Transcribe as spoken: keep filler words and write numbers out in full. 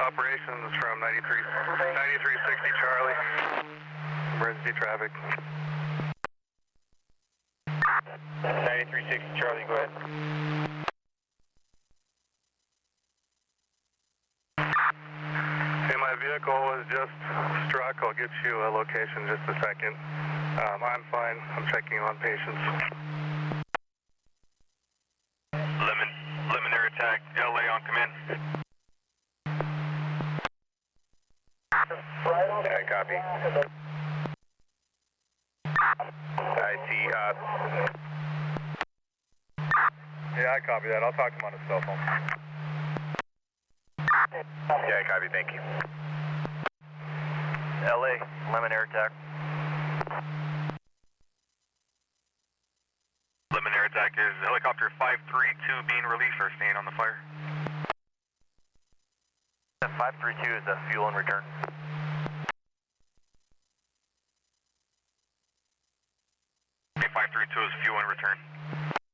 operations from ninety-three, ninety-three sixty Charlie. Emergency traffic. ninety-three sixty Charlie, go ahead. Hey, my vehicle was just struck. I'll get you a location in just a second. Um, I'm fine. I'm checking on patients. Lemon, lemon air attack, L A on command. Yeah, copy. I see, uh... Yeah, I copy that. I'll talk to him on his cell phone. Yeah, I copy. Thank you. L A, lemon air attack. Lemon air attack is helicopter five three two being released or staying on the fire. five three two is a fuel in return. Okay, five three two is fuel in return.